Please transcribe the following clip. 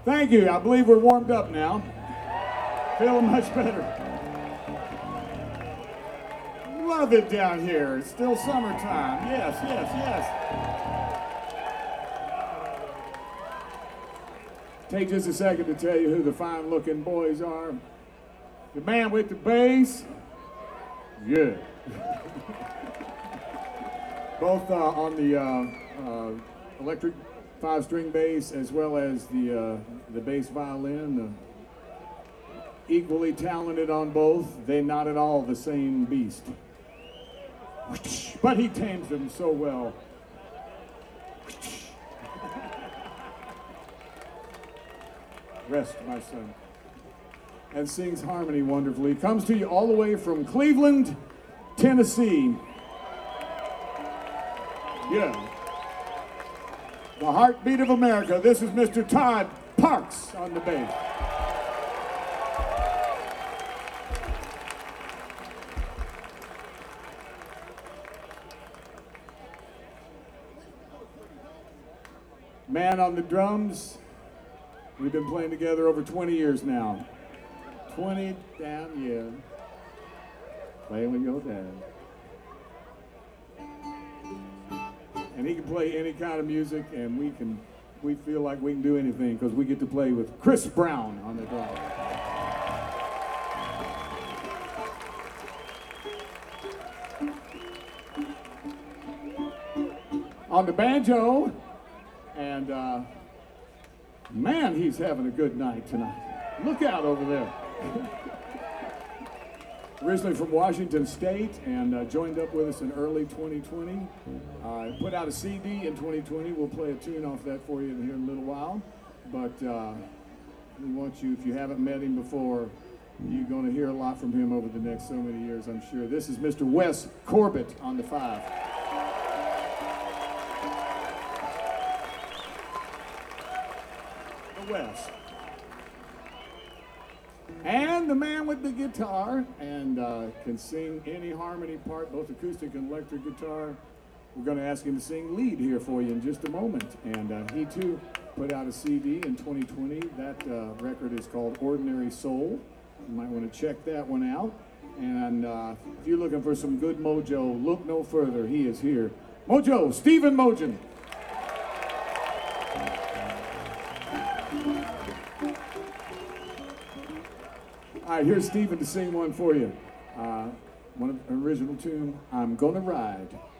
Thank you. I believe we're warmed up now. Feeling much better. Love it down here. It's still summertime. Yes, yes, yes. Take just a second to tell you who the fine-looking boys are. The man with the bass. Good. Both on the electric 5-string bass as well as the bass violin. Equally talented on both. They're not at all the same beast. But he tames them so well. Rest, my son. And sings harmony wonderfully. Comes to you all the way from Cleveland, Tennessee. Yeah. The heartbeat of America. This is Mr. Todd Parks on the bass. Man on the drums. We've been playing together over 20 years now. 20 damn years. Playing with your dad. And he can play any kind of music, and we feel like we can do anything because we get to play with Chris Brown on the drums. On the banjo, and man, he's having a good night tonight. Look out over there. Originally from Washington State and joined up with us in early 2020. Put out a CD in 2020. We'll play a tune off that for you here in a little while. But we want you, if you haven't met him before, you're going to hear a lot from him over the next so many years, I'm sure. This is Mr. Wes Corbett on the 5. The Wes. And the man with the guitar, and can sing any harmony part, both acoustic and electric guitar. We're going to ask him to sing lead here for you in just a moment. And he too put out a CD in 2020. That record is called Ordinary Soul. You might want to check that one out. And if you're looking for some good mojo, look no further. He is here. Mojo, Stephen Mojan. All right, here's Stephen to sing one for you. One of the original tune, I'm Gonna Ride.